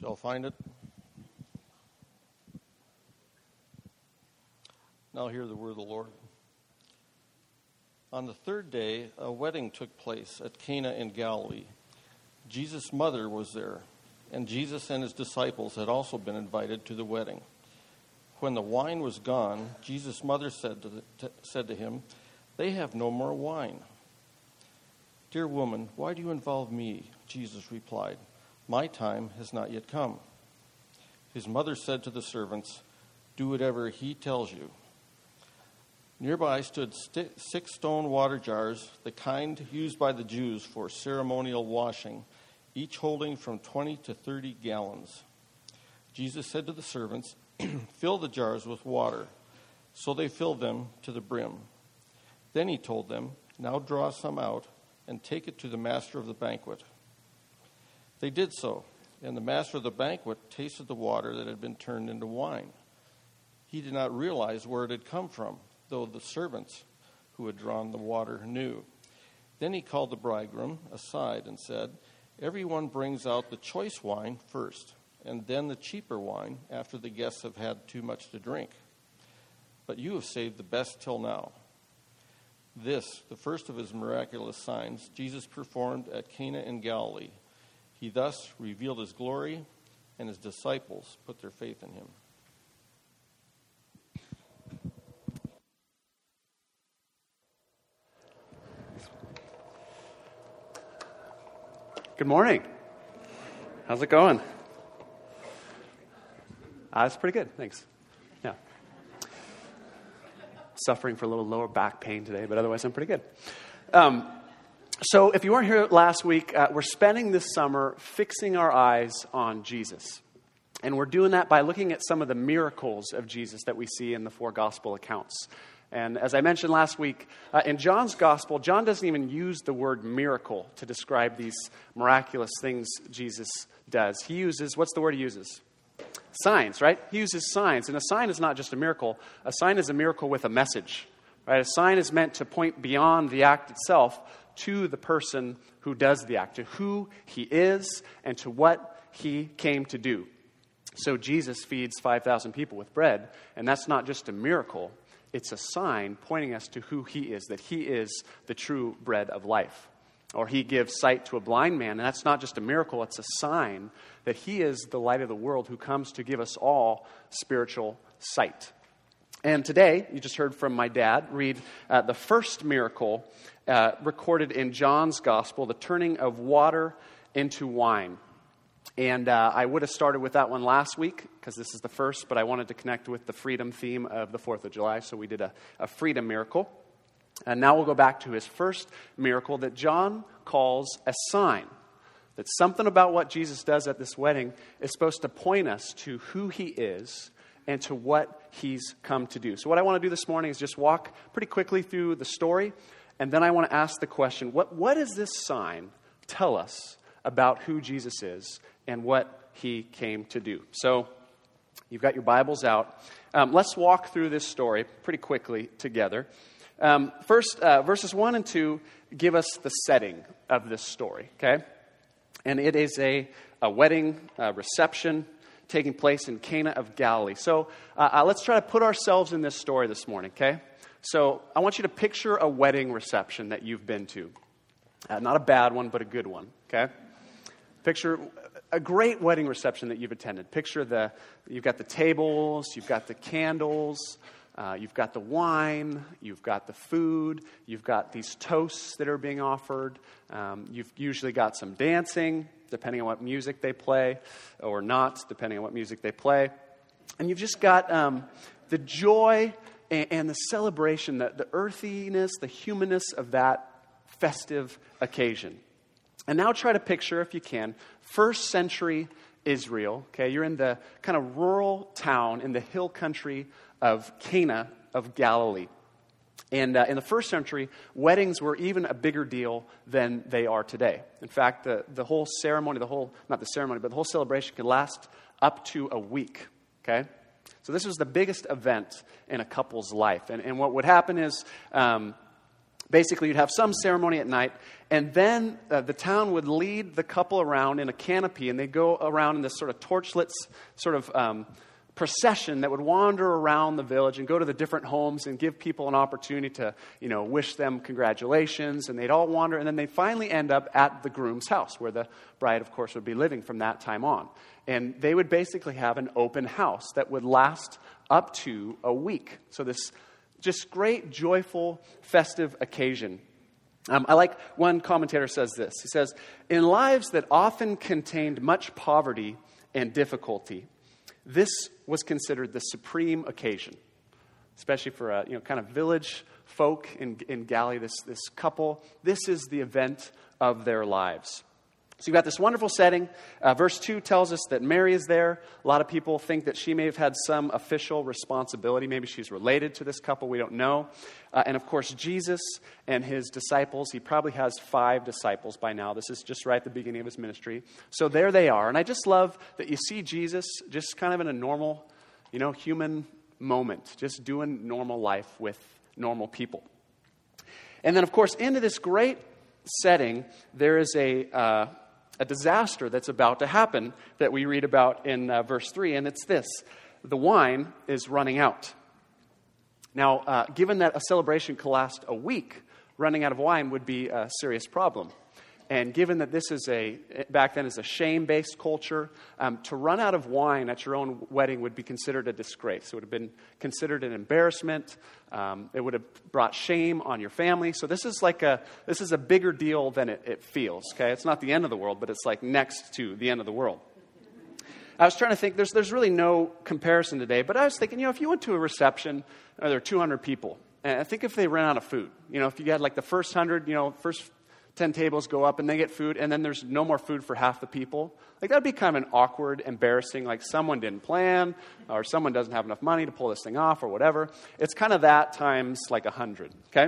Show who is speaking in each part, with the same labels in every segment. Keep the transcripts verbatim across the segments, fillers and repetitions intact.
Speaker 1: Y'all find it? Now hear the word of the Lord. On the third day, a wedding took place at Cana in Galilee. Jesus' mother was there, and Jesus and his disciples had also been invited to the wedding. When the wine was gone, Jesus' mother said to, the, to, said to him, "They have no more wine." "Dear woman, why do you involve me?" Jesus replied. "My time has not yet come." His mother said to the servants, "Do whatever he tells you." Nearby stood st- six stone water jars, the kind used by the Jews for ceremonial washing, each holding from twenty to thirty gallons. Jesus said to the servants, "Fill the jars with water." So they filled them to the brim. Then he told them, "Now draw some out and take it to the master of the banquet." They did so, and the master of the banquet tasted the water that had been turned into wine. He did not realize where it had come from, though the servants who had drawn the water knew. Then he called the bridegroom aside and said, "Everyone brings out the choice wine first, and then the cheaper wine after the guests have had too much to drink. But you have saved the best till now." This, the first of his miraculous signs, Jesus performed at Cana in Galilee. He thus revealed his glory, and his disciples put their faith in him.
Speaker 2: Good morning. How's it going? Uh, it's pretty good, thanks. Yeah. Suffering for a little lower back pain today, but otherwise I'm pretty good. Um, so if you weren't here last week, uh, we're spending this summer fixing our eyes on Jesus. And we're doing that by looking at some of the miracles of Jesus that we see in the four gospel accounts. And as I mentioned last week, uh, in John's gospel, John doesn't even use the word miracle to describe these miraculous things Jesus does. He uses, what's the word he uses? Signs, right? He uses signs. And a sign is not just a miracle. A sign is a miracle with a message, right? A sign is meant to point beyond the act itself to the person who does the act, to who he is and to what he came to do. So Jesus feeds five thousand people with bread, and that's not just a miracle. It's a sign pointing us to who he is, that he is the true bread of life. Or he gives sight to a blind man, and that's not just a miracle, it's a sign that he is the light of the world who comes to give us all spiritual sight. And today, you just heard from my dad read uh, the first miracle uh, recorded in John's gospel, the turning of water into wine. And uh, I would have started with that one last week, because this is the first, but I wanted to connect with the freedom theme of the fourth of July, so we did a, a freedom miracle. And now we'll go back to his first miracle that John calls a sign. That something about what Jesus does at this wedding is supposed to point us to who he is and to what he's come to do. So what I want to do this morning is just walk pretty quickly through the story, and then I want to ask the question, what, what does this sign tell us about who Jesus is and what he came to do? So you've got your Bibles out. Um, let's walk through this story pretty quickly together. Um, first, uh, verses one and two give us the setting of this story, okay? And it is a, a wedding uh, reception taking place in Cana of Galilee. So uh, uh, let's try to put ourselves in this story this morning, okay? So I want you to picture a wedding reception that you've been to. Uh, not a bad one, but a good one, okay? Picture a great wedding reception that you've attended. Picture the, you've got the tables, you've got the candles, uh, you've got the wine, you've got the food, you've got these toasts that are being offered. Um, you've usually got some dancing, depending on what music they play, or not, depending on what music they play. And you've just got um, the joy and, and the celebration, the, the earthiness, the humanness of that festive occasion. And now try to picture, if you can, first century Israel. Okay, you're in the kind of rural town in the hill country of Cana of Galilee. And uh, in the first century, weddings were even a bigger deal than they are today. In fact, the, the whole ceremony, the whole, not the ceremony, but the whole celebration could last up to a week. Okay? So this was the biggest event in a couple's life. And, and what would happen is, um, basically you'd have some ceremony at night, and then uh, the town would lead the couple around in a canopy, and they'd go around in this sort of torchlit sort of um, procession that would wander around the village and go to the different homes and give people an opportunity to, you know, wish them congratulations. And they'd all wander, and then they'd finally end up at the groom's house, where the bride, of course, would be living from that time on. And they would basically have an open house that would last up to a week. So this just great, joyful, festive occasion. Um, I like, one commentator says this. He says, in lives that often contained much poverty and difficulty, this was considered the supreme occasion, especially for a, you know, kind of village folk in, in Galilee, this, this couple. This is the event of their lives. So you've got this wonderful setting. Uh, verse two tells us that Mary is there. A lot of people think that she may have had some official responsibility. Maybe she's related to this couple. We don't know. Uh, and of course, Jesus and his disciples. He probably has five disciples by now. This is just right at the beginning of his ministry. So there they are. And I just love that you see Jesus just kind of in a normal, you know, human moment, just doing normal life with normal people. And then, of course, into this great setting, there is a... Uh, a disaster that's about to happen that we read about in uh, verse three, and it's this. The wine is running out. Now, uh, given that a celebration could last a week, running out of wine would be a serious problem. And given that this is a, back then is a shame-based culture, um, to run out of wine at your own wedding would be considered a disgrace. It would have been considered an embarrassment. Um, it would have brought shame on your family. So this is like a, this is a bigger deal than it, it feels, okay? It's not the end of the world, but it's like next to the end of the world. I was trying to think, there's, there's really no comparison today, but I was thinking, you know, if you went to a reception, uh, there are two hundred people, and I think if they ran out of food, you know, if you had like the first one hundred, you know, first ten tables go up and they get food, and then there's no more food for half the people. Like, that'd be kind of an awkward, embarrassing, like someone didn't plan, or someone doesn't have enough money to pull this thing off, or whatever. It's kind of that times like a hundred, okay?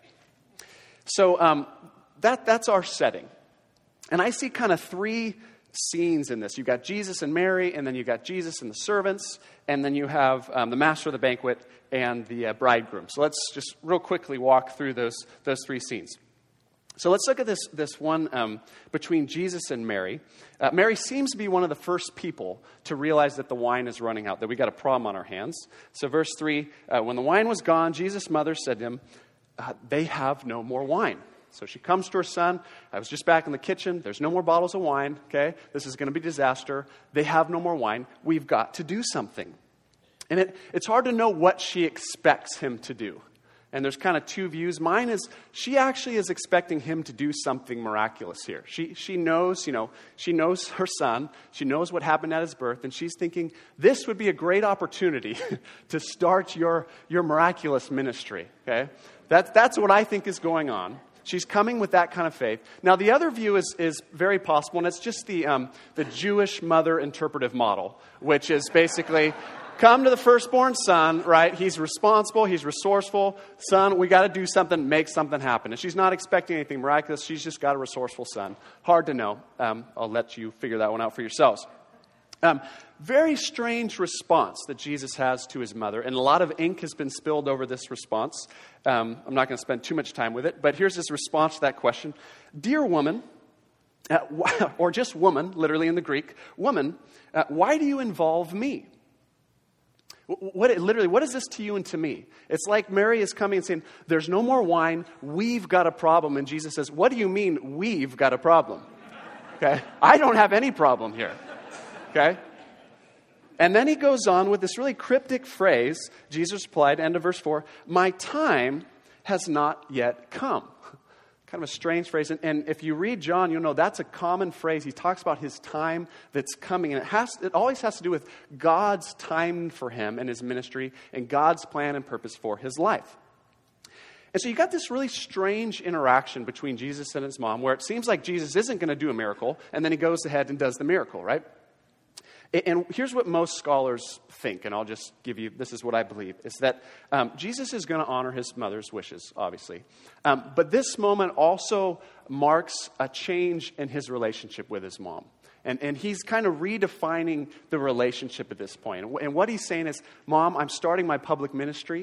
Speaker 2: So um, that that's our setting. And I see kind of three scenes in this. You've got Jesus and Mary, and then you've got Jesus and the servants, and then you have um, the master of the banquet and the uh, bridegroom. So let's just real quickly walk through those those three scenes. So let's look at this, this one um, between Jesus and Mary. Uh, Mary seems to be one of the first people to realize that the wine is running out, that we got a problem on our hands. So verse three, uh, when the wine was gone, Jesus' mother said to him, uh, they have no more wine. So she comes to her son. I was just back in the kitchen. There's no more bottles of wine, okay? This is going to be a disaster. They have no more wine. We've got to do something. And it, it's hard to know what she expects him to do. And there's kind of two views. Mine is she actually is expecting him to do something miraculous here. She she knows, you know, she knows her son. She knows what happened at his birth. And she's thinking, this would be a great opportunity to start your, your miraculous ministry. Okay? That's, that's what I think is going on. She's coming with that kind of faith. Now, the other view is, is very possible, and it's just the, um, the Jewish mother interpretive model, which is basically... come to the firstborn son, right? He's responsible. He's resourceful. Son, we got to do something, make something happen. And she's not expecting anything miraculous. She's just got a resourceful son. Hard to know. Um, I'll let you figure that one out for yourselves. Um, very strange response that Jesus has to his mother. And a lot of ink has been spilled over this response. Um, I'm not going to spend too much time with it. But here's his response to that question. Dear woman, uh, or just woman, literally in the Greek, woman, uh, why do you involve me? What literally, what is this to you and to me? It's like Mary is coming and saying, there's no more wine, we've got a problem. And Jesus says, what do you mean we've got a problem? Okay? I don't have any problem here. Okay? And then he goes on with this really cryptic phrase. Jesus replied, end of verse four, my time has not yet come. Kind of a strange phrase. And, and if you read John, you'll know that's a common phrase. He talks about his time that's coming. And it has it always has to do with God's time for him and his ministry and God's plan and purpose for his life. And so you got this really strange interaction between Jesus and his mom where it seems like Jesus isn't going to do a miracle. And then he goes ahead and does the miracle, right? And here's what most scholars think, and I'll just give you, this is what I believe, is that um, Jesus is going to honor his mother's wishes, obviously. Um, but this moment also marks a change in his relationship with his mom. And, and he's kind of redefining the relationship at this point. And what he's saying is, Mom, I'm starting my public ministry,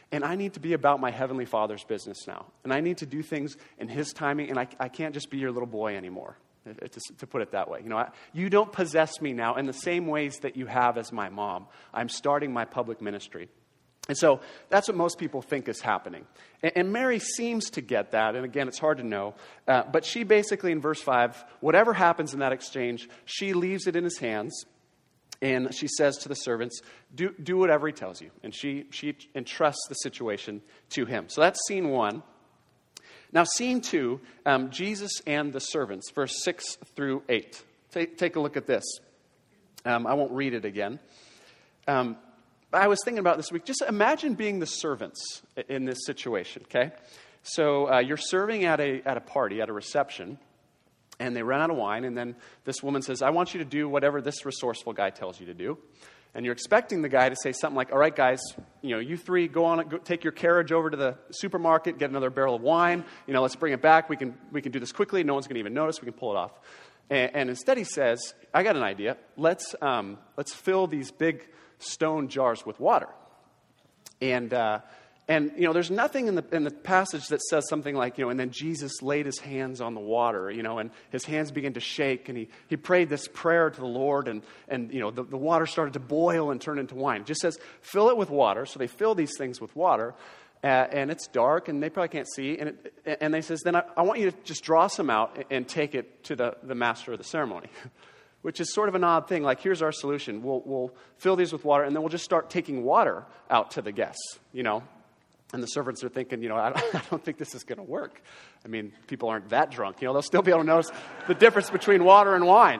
Speaker 2: And I need to be about my Heavenly Father's business now. And I need to do things in His timing, and I, I can't just be your little boy anymore, to, to put it that way. You know, I, you don't possess me now in the same ways that you have as my mom. I'm starting my public ministry. And so that's what most people think is happening. And, and Mary seems to get that, and again, it's hard to know. Uh, but she basically, in verse five, whatever happens in that exchange, she leaves it in His hands. And she says to the servants, do, do whatever He tells you. And she, she entrusts the situation to Him. So that's scene one. Now, scene two, um, Jesus and the servants, verse six through eight. Take, take a look at this. Um, I won't read it again. Um, I was thinking about this week. Just imagine being the servants in this situation, okay? So uh, you're serving at a at a party, at a reception, and they run out of wine, and then this woman says, I want you to do whatever this resourceful guy tells you to do. And you're expecting the guy to say something like, all right, guys, you know, you three go on, go, take your carriage over to the supermarket, get another barrel of wine. You know, let's bring it back. We can we can do this quickly. No one's going to even notice. We can pull it off. And, and instead he says, I got an idea. Let's um, let's fill these big stone jars with water. And, uh, and you know, there's nothing in the in the passage that says something like, you know, and then Jesus laid His hands on the water, you know, and His hands began to shake, and he, he prayed this prayer to the Lord, and, and you know, the, the water started to boil and turn into wine. It just says, fill it with water. So they fill these things with water, uh, and it's dark, and they probably can't see. And it, and they says, then I, I want you to just draw some out and, and take it to the, the master of the ceremony. Which is sort of an odd thing. Like, here's our solution. We'll, we'll fill these with water, and then we'll just start taking water out to the guests, you know. And the servants are thinking, you know, I don't, I don't think this is going to work. I mean, people aren't that drunk. You know, they'll still be able to notice the difference between water and wine.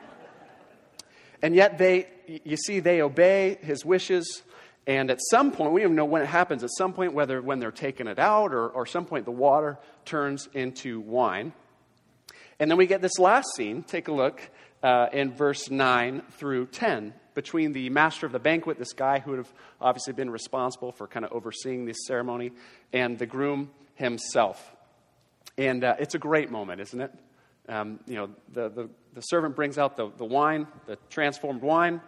Speaker 2: And yet they, you see, they obey His wishes. And at some point, we don't even know when it happens. At some point, whether when they're taking it out or, or some point, the water turns into wine. And then we get this last scene. Take a look. Uh, in verse nine through ten, between the master of the banquet, this guy who would have obviously been responsible for kind of overseeing this ceremony, and the groom himself. And uh, it's a great moment, isn't it? Um, you know, the, the, the servant brings out the, the wine, the transformed wine,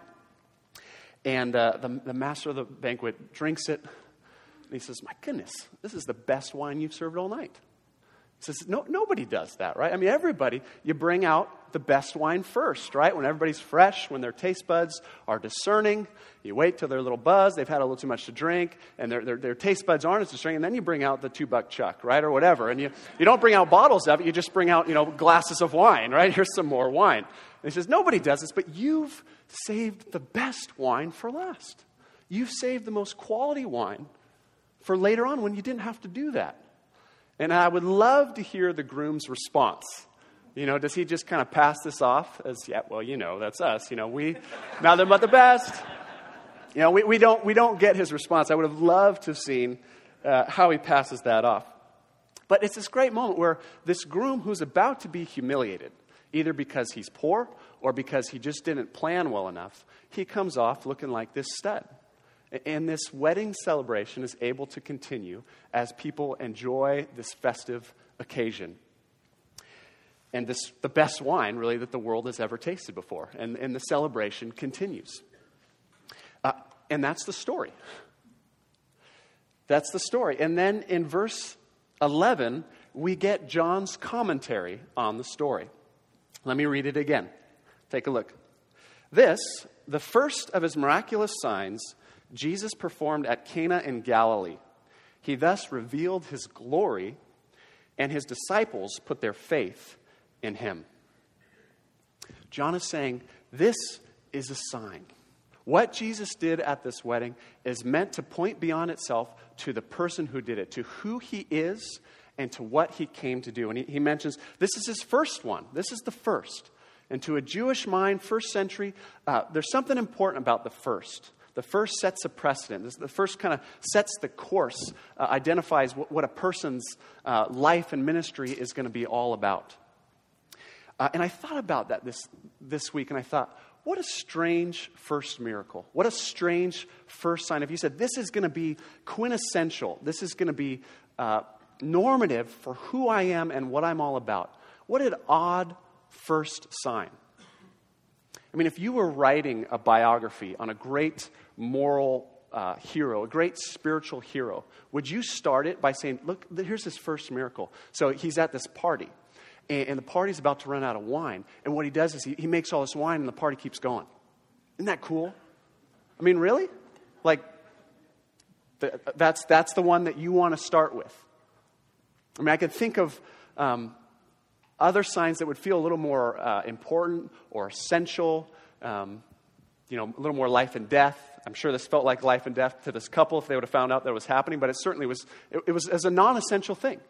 Speaker 2: and uh, the, the master of the banquet drinks it, and he says, my goodness, this is the best wine you've served all night. He says, no, nobody does that, right? I mean, everybody, you bring out the best wine first, right? When everybody's fresh, when their taste buds are discerning, you wait till they're a little buzzed, they've had a little too much to drink, and their, their, their taste buds aren't as discerning, and then you bring out the two-buck chuck, right, or whatever. And you, you don't bring out bottles of it, you just bring out, you know, glasses of wine, right? Here's some more wine. And he says, nobody does this, but you've saved the best wine for last. You've saved the most quality wine for later on when you didn't have to do that. And I would love to hear the groom's response. You know, does he just kind of pass this off as, yeah, well, you know, that's us. You know, we, nothing but the best. You know, we, we don't we don't get his response. I would have loved to have seen uh, how he passes that off. But it's this great moment where this groom who's about to be humiliated, either because he's poor or because he just didn't plan well enough, he comes off looking like this stud. And this wedding celebration is able to continue as people enjoy this festive occasion. And this the best wine, really, that the world has ever tasted before. And, and the celebration continues. Uh, and that's the story. That's the story. And then in verse eleven, we get John's commentary on the story. Let me read it again. Take a look. This, the first of His miraculous signs, Jesus performed at Cana in Galilee. He thus revealed His glory, and His disciples put their faith in Him. John is saying, this is a sign. What Jesus did at this wedding is meant to point beyond itself to the person who did it, to who He is and to what He came to do. And he, he mentions, this is His first one. This is the first. And to a Jewish mind, first century, uh, there's something important about the first. The first sets a precedent. The first kind of sets the course, uh, identifies what, what a person's uh, life and ministry is going to be all about. Uh, and I thought about that this, this week, and I thought, what a strange first miracle. What a strange first sign. If you said, this is going to be quintessential, this is going to be uh, normative for who I am and what I'm all about. What an odd first sign. I mean, if you were writing a biography on a great moral uh, hero, a great spiritual hero, would you start it by saying, look, here's his first miracle. So he's at this party, and, and the party's about to run out of wine. And what he does is he, he makes all this wine, and the party keeps going. Isn't that cool? I mean, really? Like, the, that's, that's the one that you want to start with. I mean, I could think of um, other signs that would feel a little more uh, important or essential, um, you know, a little more life and death. I'm sure this felt like life and death to this couple if they would have found out that it was happening, but it certainly was, it, it was as a non-essential thing.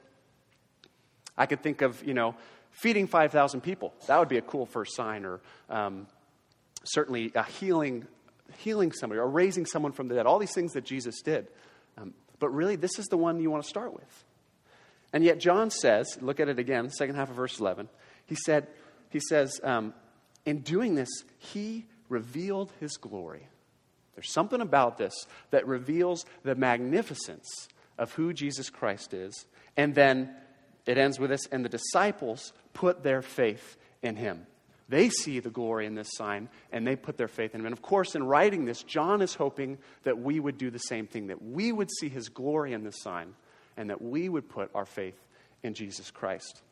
Speaker 2: I could think of, you know, feeding five thousand people. That would be a cool first sign, or um, certainly a healing, healing somebody, or raising someone from the dead. All these things that Jesus did. Um, but really, this is the one you want to start with. And yet John says, look at it again, second half of verse eleven. He said, he says, um, in doing this, he revealed his glory. There's something about this that reveals the magnificence of who Jesus Christ is. And then it ends with this, and the disciples put their faith in him. They see the glory in this sign, and they put their faith in him. And of course, in writing this, John is hoping that we would do the same thing, that we would see his glory in this sign, and that we would put our faith in Jesus Christ.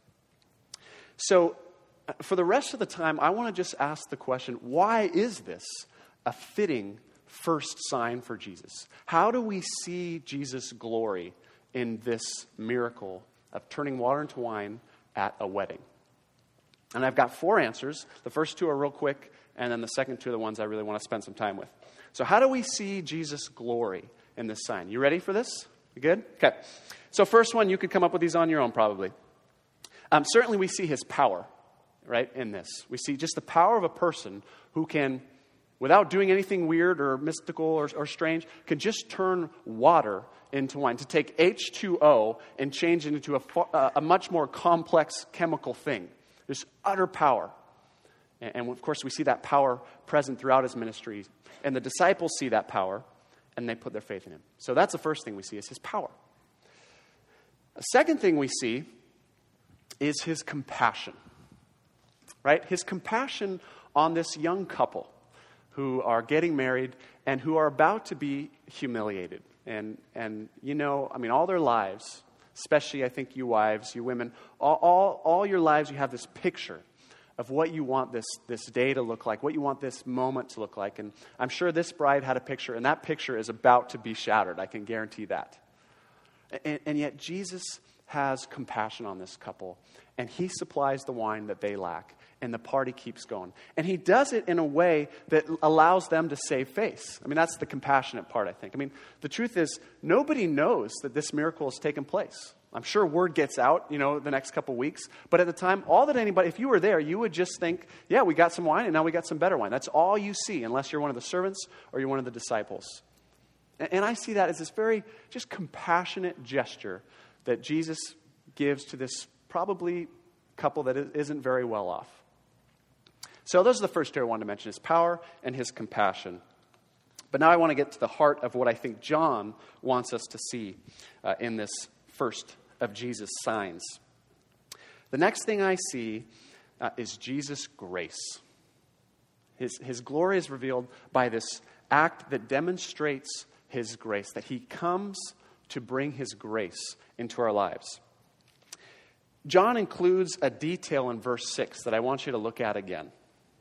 Speaker 2: So, for the rest of the time, I want to just ask the question, why is this a fitting first sign for Jesus? How do we see Jesus' glory in this miracle of turning water into wine at a wedding? And I've got four answers. The first two are real quick, and then the second two are the ones I really want to spend some time with. So how do we see Jesus' glory in this sign? You ready for this? You good? Okay. So first one, you could come up with these on your own probably. Um, certainly we see his power, right, in this. We see just the power of a person who can, without doing anything weird or mystical or, or strange, can just turn water into wine, to take H two O and change it into a, a much more complex chemical thing. There's utter power. And, and of course, we see that power present throughout his ministry. And the disciples see that power, and they put their faith in him. So that's the first thing we see, is his power. A second thing we see is his compassion. Right? His compassion on this young couple who are getting married and who are about to be humiliated. And, and you know, I mean, all their lives, especially I think you wives, you women, all, all, all your lives you have this picture of what you want this, this day to look like, what you want this moment to look like. And I'm sure this bride had a picture, and that picture is about to be shattered. I can guarantee that. And, and yet Jesus has compassion on this couple, and he supplies the wine that they lack, and the party keeps going. And he does it in a way that allows them to save face. I mean, that's the compassionate part, I think. I mean, the truth is, nobody knows that this miracle has taken place. I'm sure word gets out, you know, the next couple weeks. But at the time, all that anybody, if you were there, you would just think, yeah, we got some wine, and now we got some better wine. That's all you see, unless you're one of the servants or you're one of the disciples. And, and I see that as this very just compassionate gesture that Jesus gives to this probably couple that isn't very well off. So those are the first two I wanted to mention, his power and his compassion. But now I want to get to the heart of what I think John wants us to see uh, in this first of Jesus' signs. The next thing I see uh, is Jesus' grace. His, his glory is revealed by this act that demonstrates his grace, that he comes to bring his grace into our lives. John includes a detail in verse six that I want you to look at again.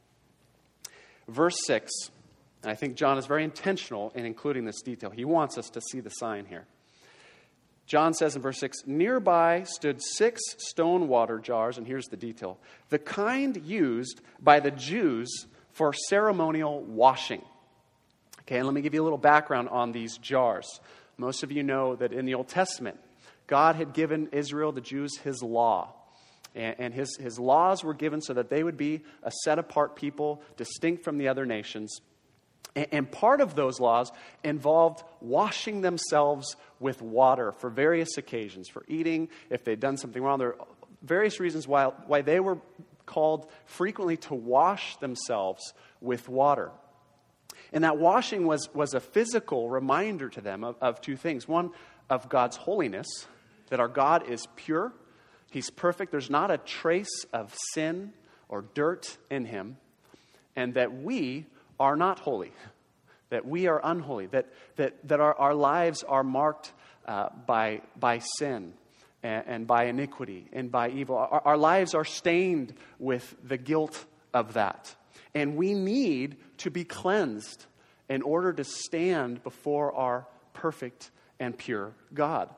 Speaker 2: Verse six, and I think John is very intentional in including this detail. He wants us to see the sign here. John says in verse six, nearby stood six stone water jars, and here's the detail, the kind used by the Jews for ceremonial washing. Okay, and let me give you a little background on these jars. Most of you know that in the Old Testament, God had given Israel, the Jews, his law. And his, his laws were given so that they would be a set-apart people, distinct from the other nations. And, and part of those laws involved washing themselves with water for various occasions, for eating, if they'd done something wrong. There are various reasons why, why they were called frequently to wash themselves with water. And that washing was, was a physical reminder to them of, of two things. One, of God's holiness, that our God is pure. He's perfect. There's not a trace of sin or dirt in him. And that we are not holy. that we are unholy, that, that, that our, our lives are marked uh, by, by sin and, and by iniquity and by evil. Our, our lives are stained with the guilt of that. And we need to be cleansed in order to stand before our perfect and pure God.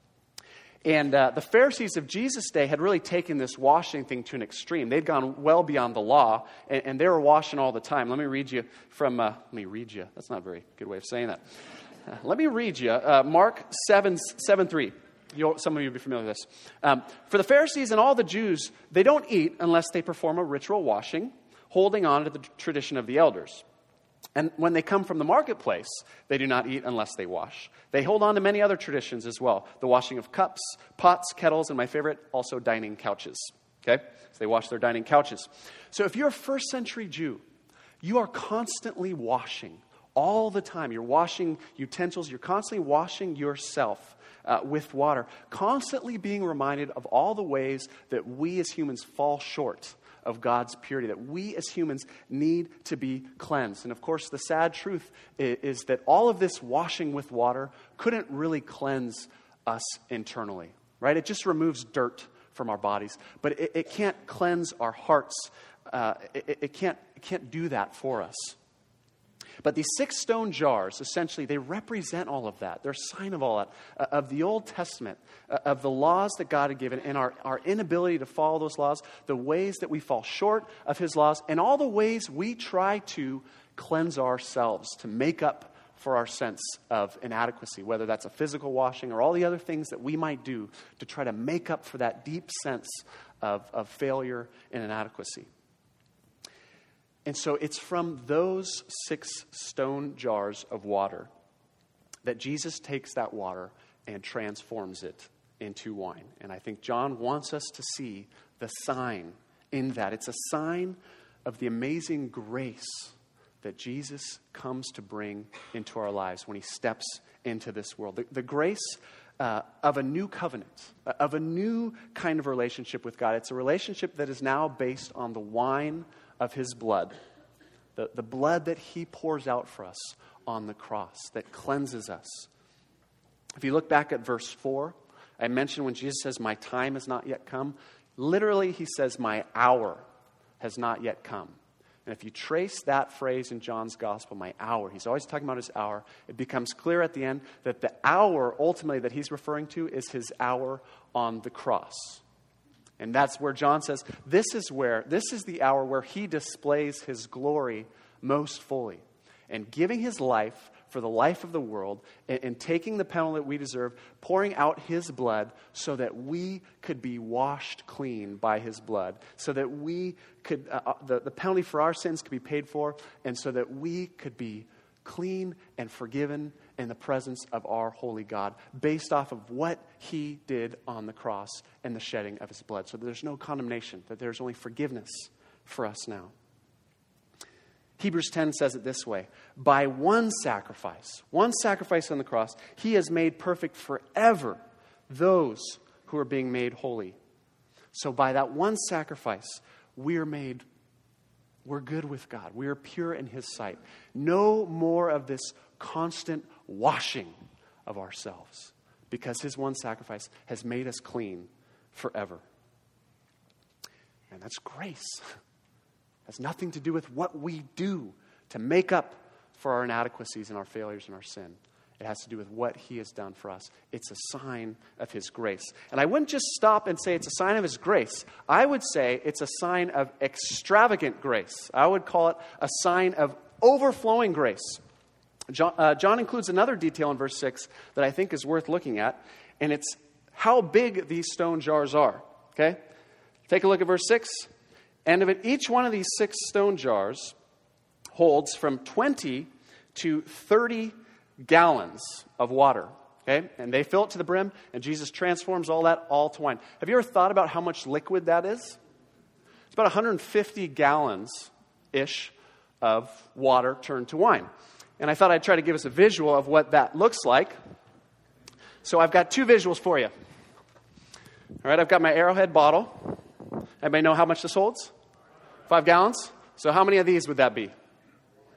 Speaker 2: And uh, the Pharisees of Jesus' day had really taken this washing thing to an extreme. They'd gone well beyond the law, and, and they were washing all the time. Let me read you from, uh, let me read you. That's not a very good way of saying that. Uh, let me read you uh, Mark seven, seven, three. You'll, some of you will be familiar with this. Um, For the Pharisees and all the Jews, they don't eat unless they perform a ritual washing, holding on to the tradition of the elders. And when they come from the marketplace, they do not eat unless they wash. They hold on to many other traditions as well. The washing of cups, pots, kettles, and my favorite, also dining couches. Okay? So they wash their dining couches. So if you're a first century Jew, you are constantly washing all the time. You're washing utensils. You're constantly washing yourself uh, with water. Constantly being reminded of all the ways that we as humans fall short of God's purity, that we as humans need to be cleansed. And of course, the sad truth is, is that all of this washing with water couldn't really cleanse us internally, right? It just removes dirt from our bodies, but it, it can't cleanse our hearts. Uh, it, it can't, it can't do that for us. But these six stone jars, essentially, they represent all of that. They're a sign of all that, uh, of the Old Testament, uh, of the laws that God had given, and our, our inability to follow those laws, the ways that we fall short of His laws, and all the ways we try to cleanse ourselves, to make up for our sense of inadequacy, whether that's a physical washing or all the other things that we might do to try to make up for that deep sense of, of failure and inadequacy. And so it's from those six stone jars of water that Jesus takes that water and transforms it into wine. And I think John wants us to see the sign in that. It's a sign of the amazing grace that Jesus comes to bring into our lives when He steps into this world. The, the grace uh, of a new covenant, of a new kind of relationship with God. It's a relationship that is now based on the wine of His blood, the, the blood that He pours out for us on the cross, that cleanses us. If you look back at verse four, I mentioned when Jesus says, "My time has not yet come," literally He says, "My hour has not yet come." And if you trace that phrase in John's gospel, "my hour," He's always talking about His hour. It becomes clear at the end that the hour ultimately that He's referring to is His hour on the cross. And that's where John says, this is where, this is the hour where He displays His glory most fully. And giving His life for the life of the world, and, and taking the penalty that we deserve, pouring out His blood so that we could be washed clean by His blood, so that we could, uh, the, the penalty for our sins could be paid for, and so that we could be clean and forgiven in the presence of our holy God, based off of what He did on the cross and the shedding of His blood. So that there's no condemnation, that there's only forgiveness for us now. Hebrews ten says it this way: by one sacrifice, one sacrifice on the cross, He has made perfect forever those who are being made holy. So by that one sacrifice, we are made, we're good with God. We are pure in His sight. No more of this constant washing of ourselves, because His one sacrifice has made us clean forever. And that's grace. It has nothing to do with what we do to make up for our inadequacies and our failures and our sin. It has to do with what He has done for us. It's a sign of His grace. And I wouldn't just stop and say it's a sign of His grace. I would say it's a sign of extravagant grace. I would call it a sign of overflowing grace. John, uh, John includes another detail in verse six that I think is worth looking at, and it's how big these stone jars are. Okay? Take a look at verse six. And of it, each one of these six stone jars holds from twenty to thirty gallons of water. Okay? And they fill it to the brim, and Jesus transforms all that all to wine. Have you ever thought about how much liquid that is? It's about one hundred fifty gallons-ish of water turned to wine. And I thought I'd try to give us a visual of what that looks like. So I've got two visuals for you. All right, I've got my Arrowhead bottle. Everybody know how much this holds? Five gallons? So how many of these would that be?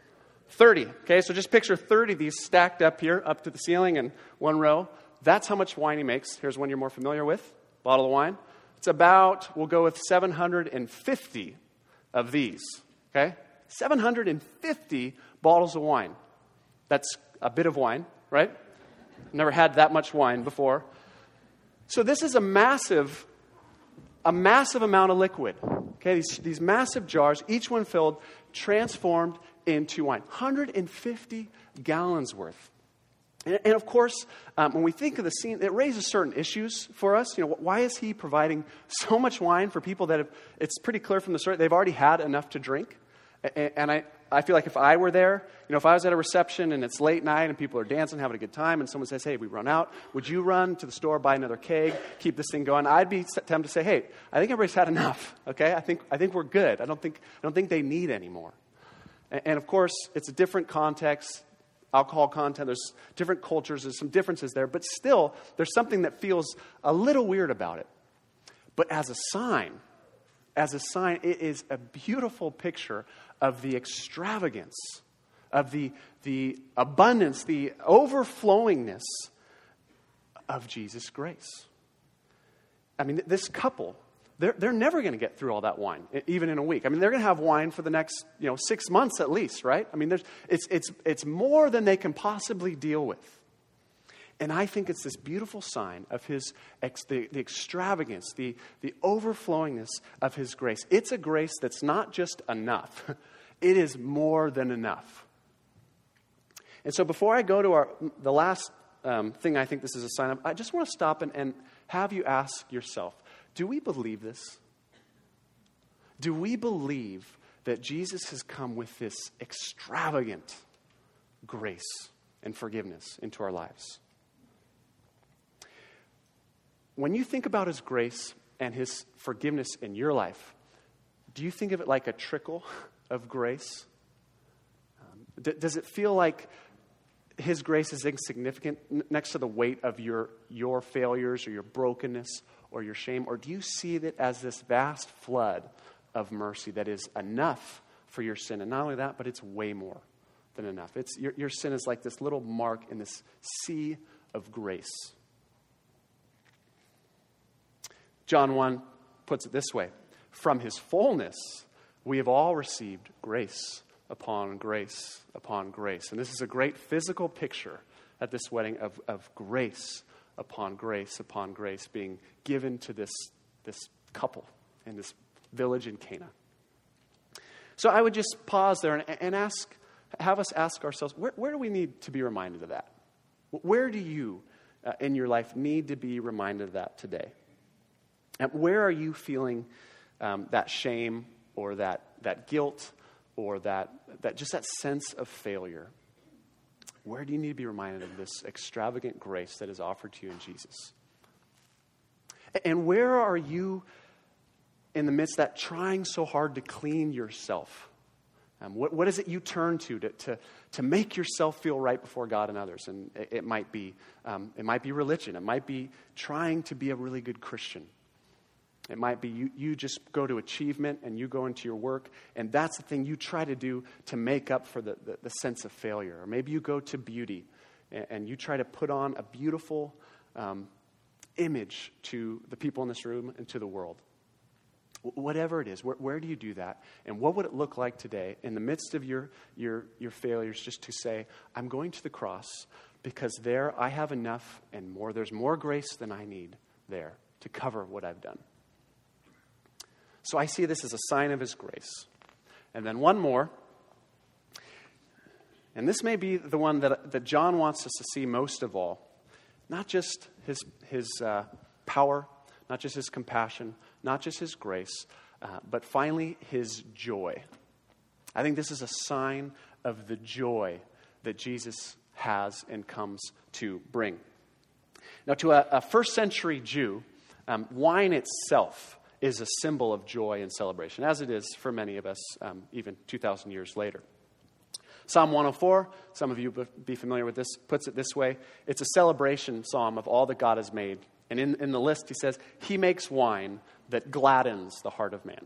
Speaker 2: thirty. Okay, so just picture thirty of these stacked up here, up to the ceiling in one row. That's how much wine he makes. Here's one you're more familiar with, bottle of wine. It's about, we'll go with seven hundred fifty of these, okay? seven hundred fifty bottles of wine. That's a bit of wine, right? Never had that much wine before. So this is a massive, a massive amount of liquid. Okay, these, these massive jars, each one filled, transformed into wine. one hundred fifty gallons worth. And, and of course, um, when we think of the scene, it raises certain issues for us. You know, why is he providing so much wine for people that have, it's pretty clear from the story, they've already had enough to drink? And, and I, I feel like if I were there, you know, if I was at a reception and it's late night and people are dancing, having a good time, and someone says, hey, we run out, would you run to the store, buy another keg, keep this thing going? I'd be tempted to say, hey, I think everybody's had enough, okay? I think I think we're good. I don't think I don't think they need any more. And, and of course, it's a different context, alcohol content, there's different cultures, there's some differences there, but still, there's something that feels a little weird about it. But as a sign, as a sign, it is a beautiful picture of the extravagance, of the, the abundance, the overflowingness of Jesus' grace. I mean, this couple, they're, they're never going to get through all that wine, even in a week. I mean, they're going to have wine for the next, you know, six months at least, right? I mean, there's, it's, it's, it's more than they can possibly deal with. And I think it's this beautiful sign of his, ex, the, the extravagance, the, the overflowingness of his grace. It's a grace that's not just enough. It is more than enough. And so before I go to our the last um, thing I think this is a sign of, I just want to stop and, and have you ask yourself, do we believe this? Do we believe that Jesus has come with this extravagant grace and forgiveness into our lives? When you think about his grace and his forgiveness in your life, do you think of it like a trickle of grace? Um, d- does it feel like his grace is insignificant n- next to the weight of your, your failures or your brokenness or your shame? Or do you see it as this vast flood of mercy that is enough for your sin? And not only that, but it's way more than enough. It's your, your sin is like this little mark in this sea of grace. John one puts it this way: from his fullness, we have all received grace upon grace upon grace. And this is a great physical picture at this wedding of, of grace upon grace upon grace being given to this, this couple in this village in Cana. So I would just pause there and, and ask, have us ask ourselves, where, where do we need to be reminded of that? Where do you uh, in your life need to be reminded of that today? And where are you feeling um, that shame or that that guilt or that that just that sense of failure? Where do you need to be reminded of this extravagant grace that is offered to you in Jesus? And where are you in the midst of that trying so hard to clean yourself? Um, what, what is it you turn to, to to to make yourself feel right before God and others? And it, it might be um, it might be religion. It might be trying to be a really good Christian. It might be you, you just go to achievement and you go into your work, and that's the thing you try to do to make up for the, the, the sense of failure. Or maybe you go to beauty and, and you try to put on a beautiful um, image to the people in this room and to the world. W- whatever it is, where, where do you do that? And what would it look like today in the midst of your, your, your failures just to say, I'm going to the cross because there I have enough and more. There's more grace than I need there to cover what I've done. So I see this as a sign of his grace. And then one more. And this may be the one that, that John wants us to see most of all. Not just his, his uh, power, not just his compassion, not just his grace, uh, but finally his joy. I think this is a sign of the joy that Jesus has and comes to bring. Now, to a, a first century Jew, um, wine itself is a symbol of joy and celebration, as it is for many of us, um, even two thousand years later. Psalm one oh four, some of you will be familiar with this, puts it this way. It's a celebration psalm of all that God has made. And in, in the list, he says, he makes wine that gladdens the heart of man.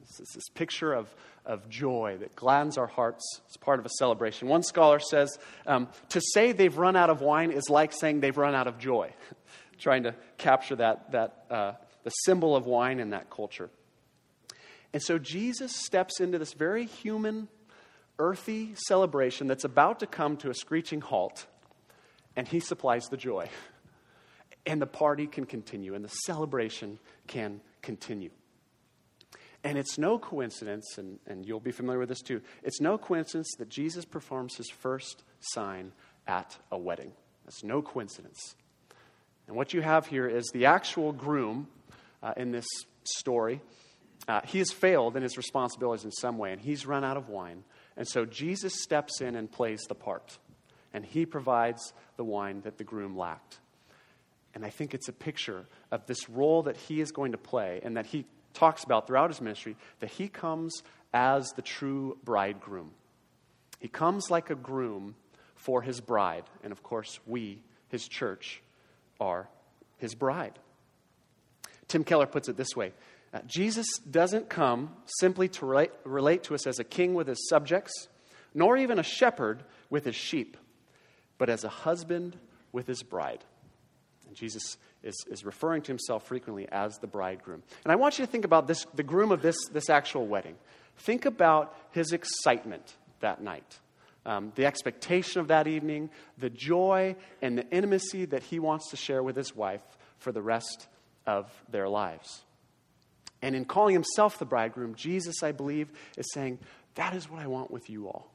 Speaker 2: It's this picture of, of joy that gladdens our hearts as part of a celebration. One scholar says, um, to say they've run out of wine is like saying they've run out of joy. Trying to capture that, that uh, the symbol of wine in that culture. And so Jesus steps into this very human, earthy celebration that's about to come to a screeching halt, and he supplies the joy. And the party can continue, and the celebration can continue. And it's no coincidence, and, and you'll be familiar with this too, it's no coincidence that Jesus performs his first sign at a wedding. That's no coincidence. And what you have here is the actual groom uh, in this story. Uh, he has failed in his responsibilities in some way, and he's run out of wine. And so Jesus steps in and plays the part. And he provides the wine that the groom lacked. And I think it's a picture of this role that he is going to play and that he talks about throughout his ministry, that he comes as the true bridegroom. He comes like a groom for his bride. And of course, we, his church, are his bride. Tim Keller puts it this way. Uh, Jesus doesn't come simply to relate, relate to us as a king with his subjects, nor even a shepherd with his sheep, but as a husband with his bride. And Jesus is, is referring to himself frequently as the bridegroom. And I want you to think about this, the groom of this, this actual wedding. Think about his excitement that night. Um, the expectation of that evening, the joy and the intimacy that he wants to share with his wife for the rest of their lives. And in calling himself the bridegroom, Jesus, I believe, is saying, that is what I want with you all.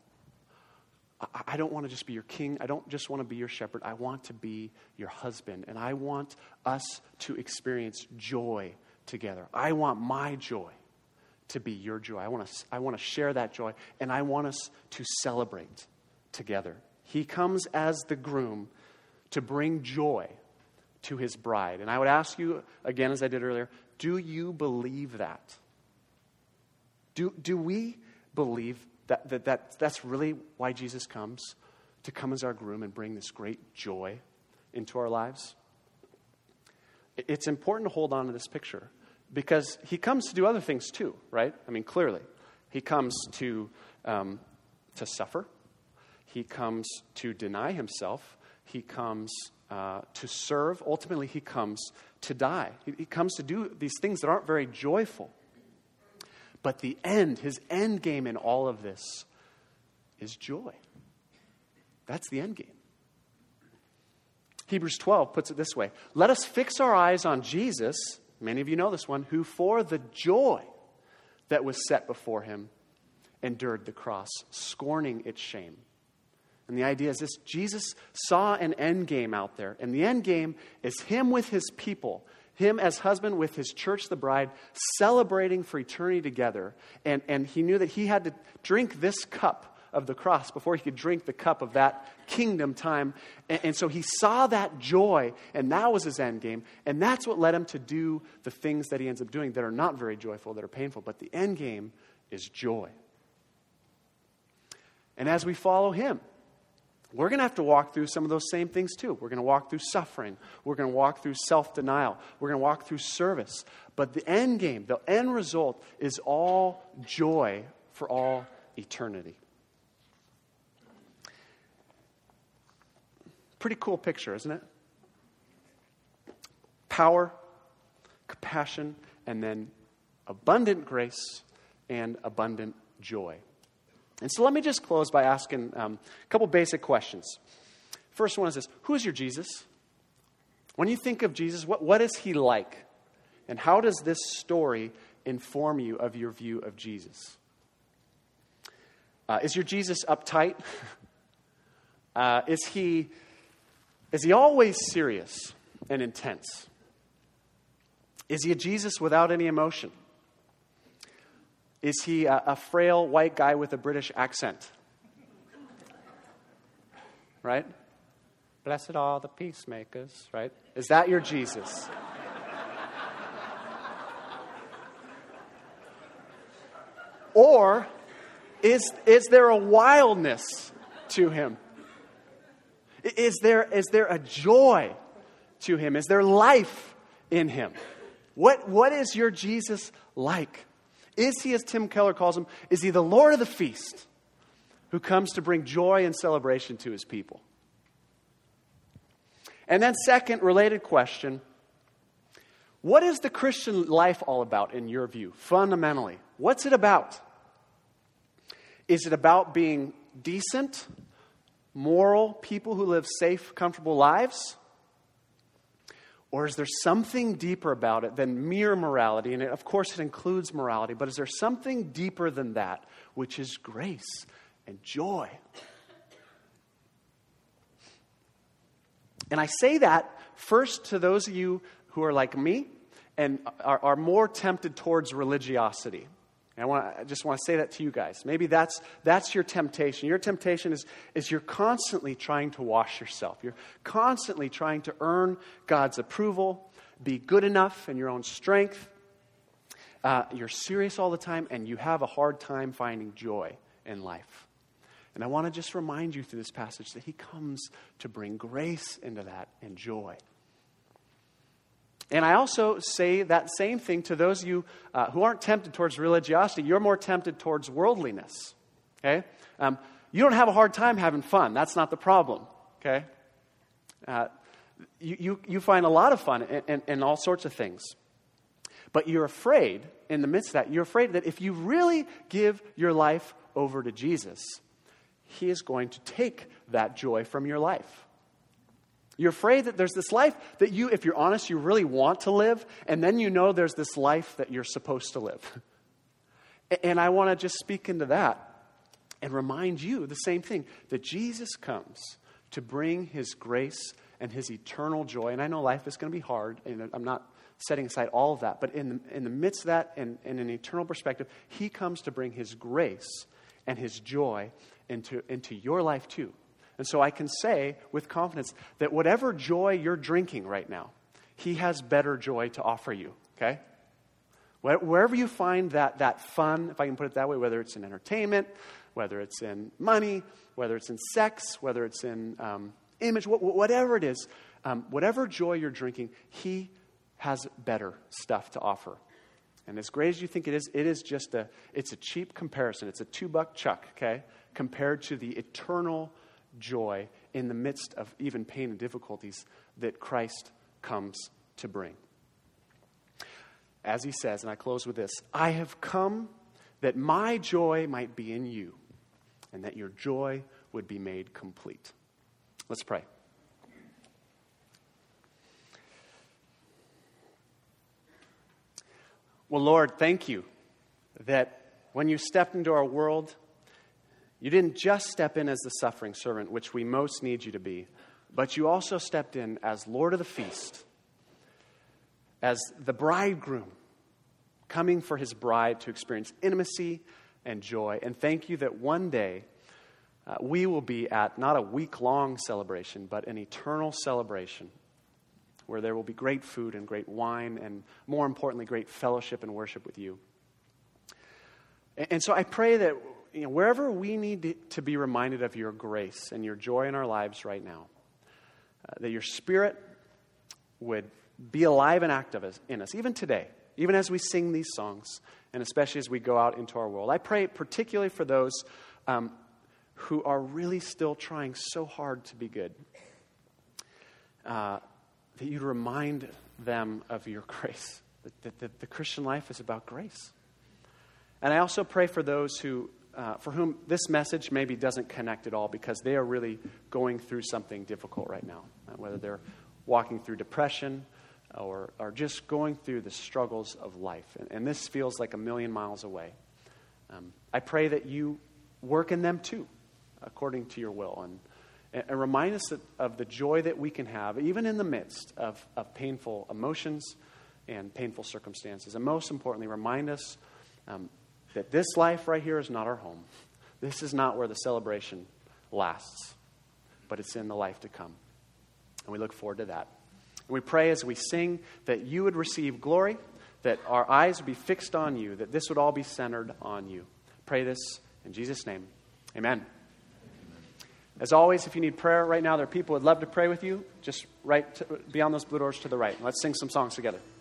Speaker 2: I, I don't want to just be your king. I don't just want to be your shepherd. I want to be your husband. And I want us to experience joy together. I want my joy to be your joy. I want to, I want to share that joy, and I want us to celebrate together. He comes as the groom to bring joy to his bride. And I would ask you, again, as I did earlier, do you believe that? Do, do we believe that, that, that that's really why Jesus comes? To come as our groom and bring this great joy into our lives? It's important to hold on to this picture, because he comes to do other things too, right? I mean, clearly. He comes to um, to suffer. He comes to deny himself. He comes uh, to serve. Ultimately, he comes to die. He, he comes to do these things that aren't very joyful. But the end, his end game in all of this is joy. That's the end game. Hebrews twelve puts it this way. Let us fix our eyes on Jesus, many of you know this one, who for the joy that was set before him endured the cross, scorning its shame. And the idea is this: Jesus saw an end game out there. And the end game is him with his people, him as husband with his church, the bride, celebrating for eternity together. And, and he knew that he had to drink this cup of the cross before he could drink the cup of that kingdom time. And, and so he saw that joy, and that was his end game. And that's what led him to do the things that he ends up doing that are not very joyful, that are painful. But the end game is joy. And as we follow him, we're going to have to walk through some of those same things too. We're going to walk through suffering. We're going to walk through self-denial. We're going to walk through service. But the end game, the end result, is all joy for all eternity. Pretty cool picture, isn't it? Power, compassion, and then abundant grace and abundant joy. And so let me just close by asking um, a couple basic questions. First one is this: who is your Jesus? When you think of Jesus, what, what is he like? And how does this story inform you of your view of Jesus? Uh, is your Jesus uptight? uh, is he is he always serious and intense? Is he a Jesus without any emotion? Is he a, a frail white guy with a British accent? Right? Blessed are the peacemakers, right? Is that your Jesus? Or is, is there a wildness to him? Is there, is there a joy to him? Is there life in him? What, what is your Jesus like? Is he, as Tim Keller calls him, is he the Lord of the feast who comes to bring joy and celebration to his people? And then second, related question, what is the Christian life all about in your view, fundamentally? What's it about? Is it about being decent, moral people who live safe, comfortable lives? Or is there something deeper about it than mere morality? And it, of course it includes morality, but is there something deeper than that, which is grace and joy? And I say that first to those of you who are like me and are, are more tempted towards religiosity. And I, want to, I just want to say that to you guys. Maybe that's that's your temptation. Your temptation is, is you're constantly trying to wash yourself. You're constantly trying to earn God's approval, be good enough in your own strength. Uh, you're serious all the time, and you have a hard time finding joy in life. And I want to just remind you through this passage that he comes to bring grace into that and joy. And I also say that same thing to those of you uh, who aren't tempted towards religiosity. You're more tempted towards worldliness. Okay? Um, you don't have a hard time having fun. That's not the problem. Okay? Uh, you, you, you find a lot of fun in, in, in all sorts of things. But you're afraid, in the midst of that, you're afraid that if you really give your life over to Jesus, he is going to take that joy from your life. You're afraid that there's this life that you, if you're honest, you really want to live, and then you know there's this life that you're supposed to live. And I want to just speak into that and remind you the same thing, that Jesus comes to bring his grace and his eternal joy. And I know life is going to be hard, and I'm not setting aside all of that, but in the, in the midst of that, and in an eternal perspective, he comes to bring his grace and his joy into, into your life too. And so I can say with confidence that whatever joy you're drinking right now, he has better joy to offer you, okay? Wherever you find that, that fun, if I can put it that way, whether it's in entertainment, whether it's in money, whether it's in sex, whether it's in um, image, whatever it is, um, whatever joy you're drinking, he has better stuff to offer. And as great as you think it is, it is just a, it's a cheap comparison. It's a two-buck chuck, okay, compared to the eternal joy in the midst of even pain and difficulties that Christ comes to bring. As he says, and I close with this, I have come that my joy might be in you, and that your joy would be made complete. Let's pray. Well, Lord, thank you that when you stepped into our world, you didn't just step in as the suffering servant, which we most need you to be, but you also stepped in as Lord of the feast, as the bridegroom coming for his bride to experience intimacy and joy. And thank you that one day uh, we will be at not a week-long celebration, but an eternal celebration where there will be great food and great wine and, more importantly, great fellowship and worship with you. And, and so I pray that you know, wherever we need to be reminded of your grace and your joy in our lives right now, uh, that your Spirit would be alive and active in us, even today, even as we sing these songs, and especially as we go out into our world. I pray particularly for those um, who are really still trying so hard to be good, uh, that you'd remind them of your grace, that, that, that the Christian life is about grace. And I also pray for those who Uh, for whom this message maybe doesn't connect at all because they are really going through something difficult right now, uh, whether they're walking through depression or, or just going through the struggles of life. And, and this feels like a million miles away. Um, I pray that you work in them too, according to your will. And, and, and remind us that, of the joy that we can have, even in the midst of, of painful emotions and painful circumstances. And most importantly, remind us um, that this life right here is not our home. This is not where the celebration lasts, but it's in the life to come. And we look forward to that. And we pray as we sing that you would receive glory, that our eyes would be fixed on you, that this would all be centered on you. Pray this in Jesus' name. Amen. As always, if you need prayer right now, there are people who would love to pray with you. Just right to, beyond those blue doors to the right. Let's sing some songs together.